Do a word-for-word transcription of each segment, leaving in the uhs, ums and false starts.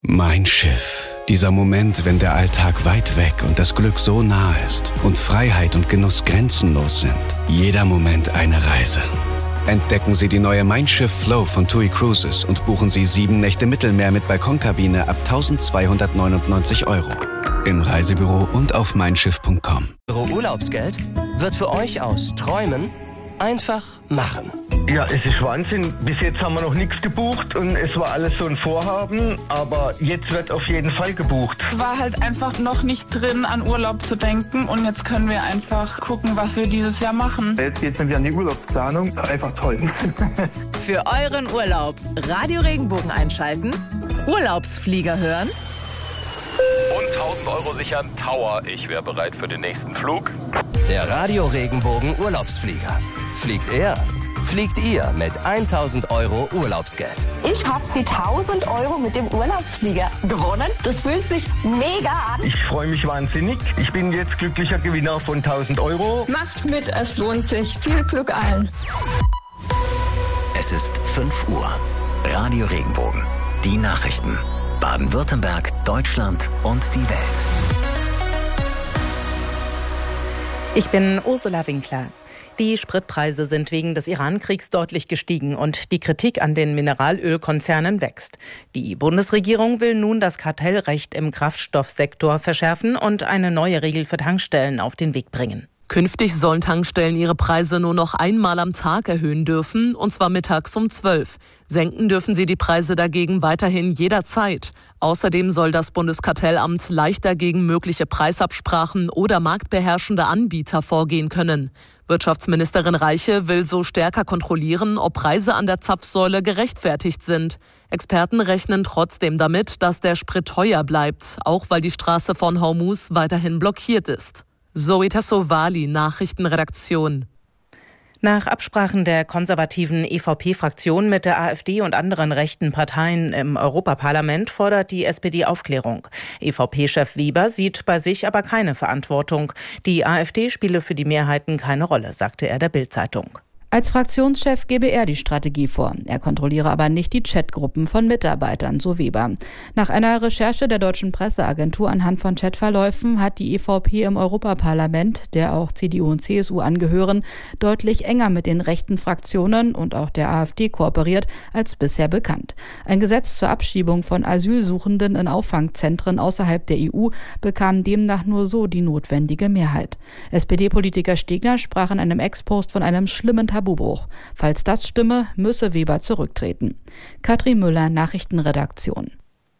Mein Schiff. Dieser Moment, wenn der Alltag weit weg und das Glück so nah ist und Freiheit und Genuss grenzenlos sind. Jeder Moment eine Reise. Entdecken Sie die neue Mein Schiff Flow von TUI Cruises und buchen Sie sieben Nächte Mittelmeer mit Balkonkabine ab eintausendzweihundertneunundneunzig Euro. Im Reisebüro und auf mein schiff punkt com. Euro Urlaubsgeld wird für euch aus Träumen einfach machen. Ja, es ist Wahnsinn. Bis jetzt haben wir noch nichts gebucht und es war alles so ein Vorhaben, aber jetzt wird auf jeden Fall gebucht. Es war halt einfach noch nicht drin, an Urlaub zu denken und jetzt können wir einfach gucken, was wir dieses Jahr machen. Jetzt geht es wieder an die Urlaubsplanung. Einfach toll. Für euren Urlaub Radio Regenbogen einschalten, Urlaubsflieger hören und tausend Euro sichern. Tower, ich wäre bereit für den nächsten Flug. Der Radio Regenbogen Urlaubsflieger. Fliegt er? Fliegt ihr mit tausend Euro Urlaubsgeld? Ich habe die tausend Euro mit dem Urlaubsflieger gewonnen. Das fühlt sich mega an. Ich freue mich wahnsinnig. Ich bin jetzt glücklicher Gewinner von tausend Euro. Macht mit, es lohnt sich. Viel Glück allen. Es ist fünf Uhr. Radio Regenbogen. Die Nachrichten. Baden-Württemberg, Deutschland und die Welt. Ich bin Ursula Winkler. Die Spritpreise sind wegen des Iran-Kriegs deutlich gestiegen und die Kritik an den Mineralölkonzernen wächst. Die Bundesregierung will nun das Kartellrecht im Kraftstoffsektor verschärfen und eine neue Regel für Tankstellen auf den Weg bringen. Künftig sollen Tankstellen ihre Preise nur noch einmal am Tag erhöhen dürfen, und zwar mittags um zwölf. Senken dürfen sie die Preise dagegen weiterhin jederzeit. Außerdem soll das Bundeskartellamt leichter gegen mögliche Preisabsprachen oder marktbeherrschende Anbieter vorgehen können. Wirtschaftsministerin Reiche will so stärker kontrollieren, ob Preise an der Zapfsäule gerechtfertigt sind. Experten rechnen trotzdem damit, dass der Sprit teuer bleibt, auch weil die Straße von Hormuz weiterhin blockiert ist. Zoe Tassovali, Nachrichtenredaktion. Nach Absprachen der konservativen E V P-Fraktion mit der AfD und anderen rechten Parteien im Europaparlament fordert die S P D Aufklärung. E V P-Chef Weber sieht bei sich aber keine Verantwortung. Die AfD spiele für die Mehrheiten keine Rolle, sagte er der Bild-Zeitung. Als Fraktionschef gebe er die Strategie vor. Er kontrolliere aber nicht die Chatgruppen von Mitarbeitern, so Weber. Nach einer Recherche der deutschen Presseagentur anhand von Chatverläufen hat die E V P im Europaparlament, der auch C D U und C S U angehören, deutlich enger mit den rechten Fraktionen und auch der AfD kooperiert als bisher bekannt. Ein Gesetz zur Abschiebung von Asylsuchenden in Auffangzentren außerhalb der E U bekam demnach nur so die notwendige Mehrheit. S P D-Politiker Stegner sprach in einem Ex-Post von einem schlimmen Tabubruch. Falls das stimme, müsse Weber zurücktreten. Katrin Müller, Nachrichtenredaktion.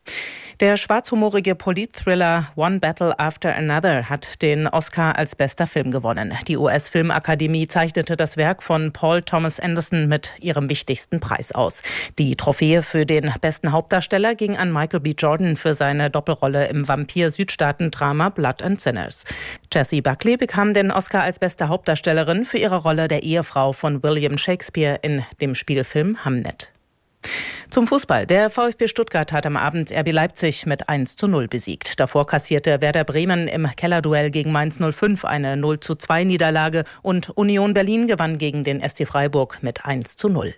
Der schwarzhumorige Politthriller One Battle After Another hat den Oscar als bester Film gewonnen. Die U S-Filmakademie zeichnete das Werk von Paul Thomas Anderson mit ihrem wichtigsten Preis aus. Die Trophäe für den besten Hauptdarsteller ging an Michael B. Jordan für seine Doppelrolle im Vampir-Südstaaten-Drama Blood and Sinners. Jessie Buckley bekam den Oscar als beste Hauptdarstellerin für ihre Rolle der Ehefrau von William Shakespeare in dem Spielfilm Hamnet. Zum Fußball. Der VfB Stuttgart hat am Abend R B Leipzig mit eins zu null besiegt. Davor kassierte Werder Bremen im Kellerduell gegen Mainz null fünf eine null zu zwei Niederlage und Union Berlin gewann gegen den S C Freiburg mit eins zu null.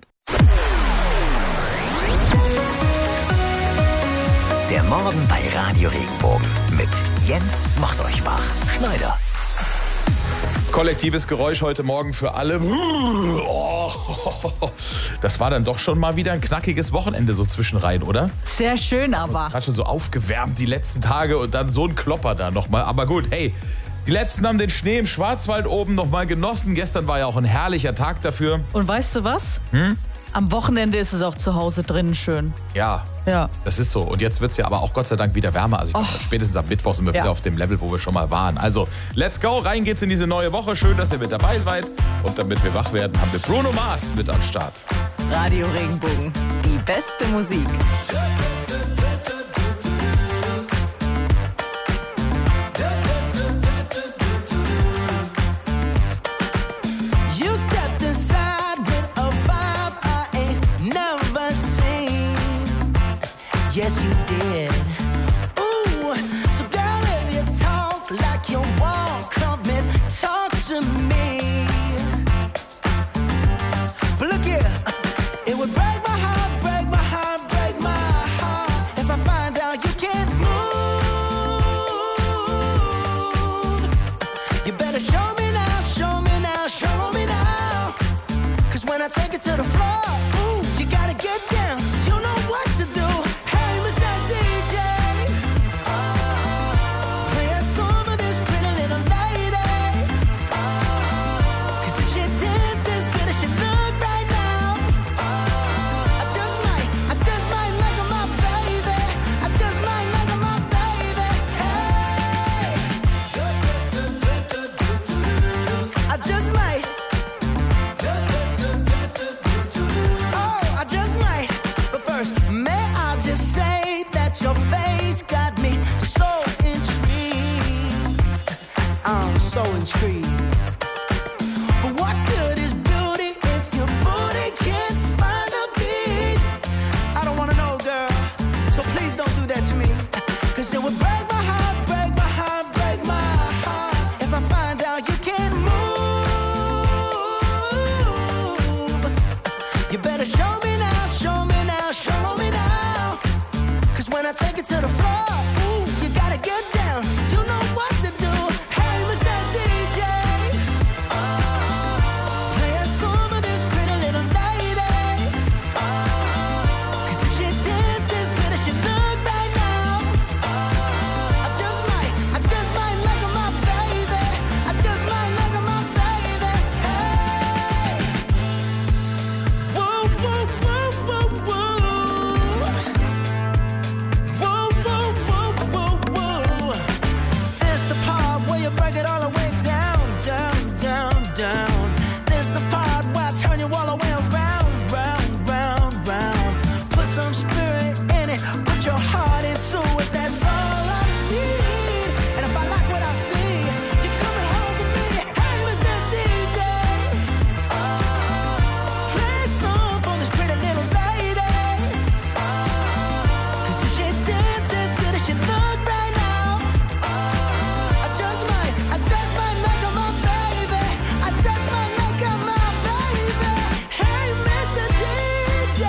Der Morgen bei Radio Regenbogen mit Jens Machteuchbach-Schneider. Kollektives Geräusch heute Morgen für alle. Oh, das war dann doch schon mal wieder ein knackiges Wochenende so zwischenrein, oder? Sehr schön, aber. Gerade schon so aufgewärmt die letzten Tage und dann so ein Klopper da nochmal. Aber gut, hey, die Letzten haben den Schnee im Schwarzwald oben nochmal genossen. Gestern war ja auch ein herrlicher Tag dafür. Und weißt du was? Hm? Am Wochenende ist es auch zu Hause drinnen schön. Ja, ja, das ist so. Und jetzt wird es ja aber auch Gott sei Dank wieder wärmer. Also ich glaube, spätestens am Mittwoch sind wir ja wieder auf dem Level, wo wir schon mal waren. Also, let's go. Rein geht's in diese neue Woche. Schön, dass ihr mit dabei seid. Und damit wir wach werden, haben wir Bruno Mars mit am Start. Radio Regenbogen. Die beste Musik. Yes, you did. Ooh, so girl, if you talk like you walk, come and talk to me. But look here, it would break my heart, break my heart, break my heart if I find out your face got me so intrigued. I'm so intrigued. But what good is beauty if your booty can't find a beat? I don't wanna know, girl, so please don't do that to me. Cause it would break my heart, break my heart, break my heart if I find out you can't move. You better show me now, show me now, show me now. Cause when I take it to the floor, ooh, you gotta get down. You know what to do. Hey, Mister D J, play a song of this pretty little lady. Cause if she dances good as she look right now, I just might, I just might like her, my baby. I just might like her, my baby. Hey, whoa, whoa, whoa, whoa, whoa. Whoa, whoa, whoa, whoa, whoa. This the part where you break it all the way down, down, down, down. This the part where I turn you all the way around, round, round, round. Put some spirit in it, put your heart into it. That's all I need. And if I like what I see, you're coming home with me. Hey, Mister D J, play a song for this pretty little lady. Cause if she dances good as she look right now, I just might, I just might make her my baby. I just might make her my baby. Hey, Mister D J,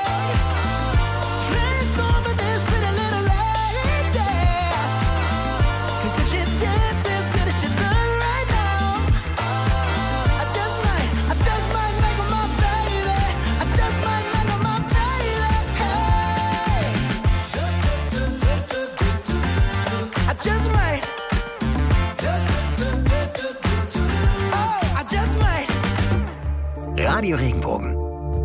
play a song for this pretty little lady. Cause if she dances good as she look right now, I just might, I just might make her my baby. I just might make her my baby. Hey, I just might. Oh, I just might. Radio Regenbogen.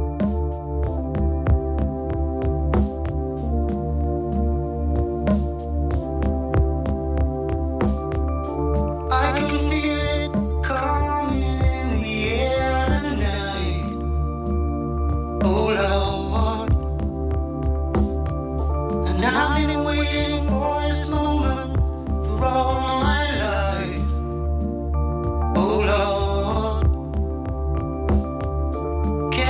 I can feel it coming in the air tonight. Oh Lord, and I've been waiting for this moment for all my life. Oh Lord,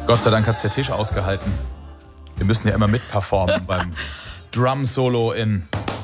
Gott sei Dank hat es der Tisch ausgehalten. Wir müssen ja immer mitperformen beim Drum-Solo in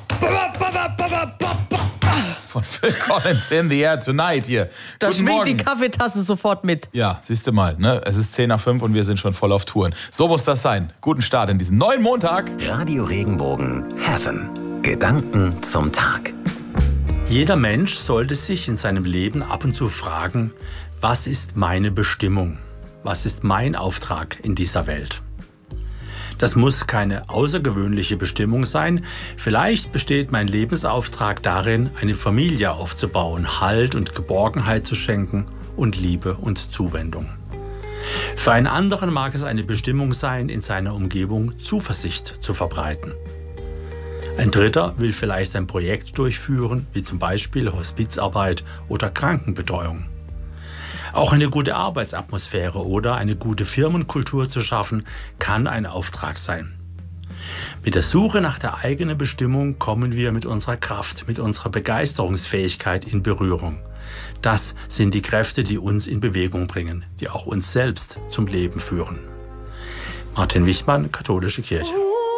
von Phil Collins, In the Air Tonight hier. Da Guten schwingt Morgen. die Kaffeetasse sofort mit. Ja, siehst du mal, ne? Es ist zehn nach fünf und wir sind schon voll auf Touren. So muss das sein. Guten Start in diesen neuen Montag. Radio Regenbogen Heaven. Gedanken zum Tag. Jeder Mensch sollte sich in seinem Leben ab und zu fragen, was ist meine Bestimmung? Was ist mein Auftrag in dieser Welt? Das muss keine außergewöhnliche Bestimmung sein. Vielleicht besteht mein Lebensauftrag darin, eine Familie aufzubauen, Halt und Geborgenheit zu schenken und Liebe und Zuwendung. Für einen anderen mag es eine Bestimmung sein, in seiner Umgebung Zuversicht zu verbreiten. Ein Dritter will vielleicht ein Projekt durchführen, wie zum Beispiel Hospizarbeit oder Krankenbetreuung. Auch eine gute Arbeitsatmosphäre oder eine gute Firmenkultur zu schaffen, kann ein Auftrag sein. Mit der Suche nach der eigenen Bestimmung kommen wir mit unserer Kraft, mit unserer Begeisterungsfähigkeit in Berührung. Das sind die Kräfte, die uns in Bewegung bringen, die auch uns selbst zum Leben führen. Martin Wichmann, Katholische Kirche.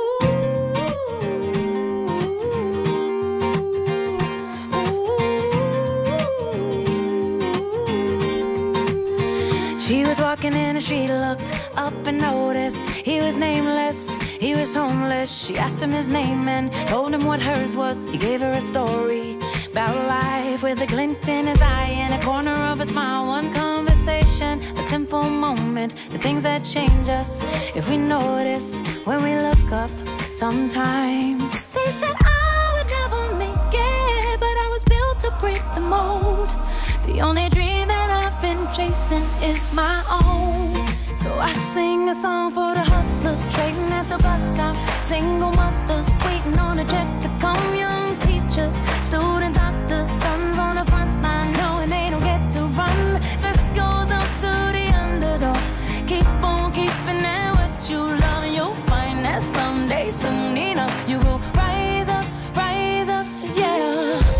She was walking in and she looked up and noticed he was nameless, he was homeless. She asked him his name and told him what hers was. He gave her a story about life with a glint in his eye and a corner of a smile. One conversation, a simple moment, the things that change us if we notice when we look up sometimes. They said I would never make it, but I was built to break the mold. The only dream that I've been chasing is my own. So I sing a song for the hustlers trading at the bus stop, single mothers waiting on a check to come, young teachers, student doctors, sons on the front line knowing they don't get to run. This goes up to the underdog. Keep on keeping at what you love and you'll find that someday, soon enough, you will rise up, rise up, yeah.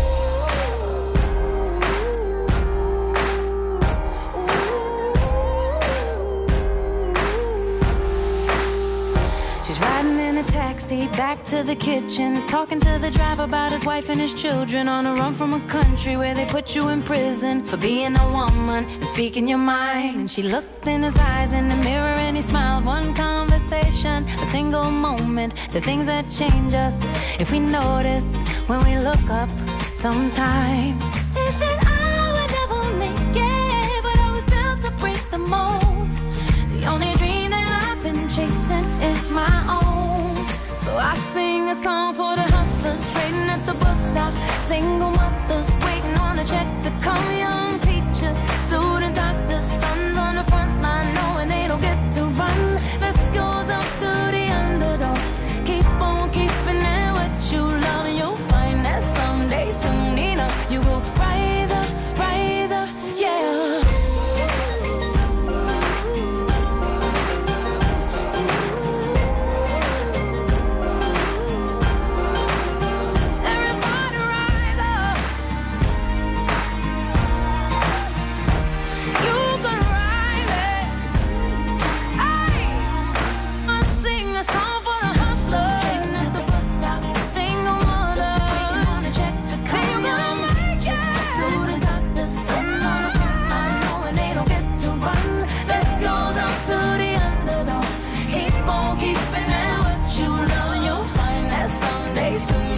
Taxi back to the kitchen, talking to the driver about his wife and his children, on a run from a country where they put you in prison for being a woman and speaking your mind. And she looked in his eyes in the mirror and he smiled. One conversation, a single moment, the things that change us if we notice when we look up sometimes. They said I would never make it, but I was built to break the mold. The only dream that I've been chasing is my own. So I sing a song for the hustlers trading at the bus stop, single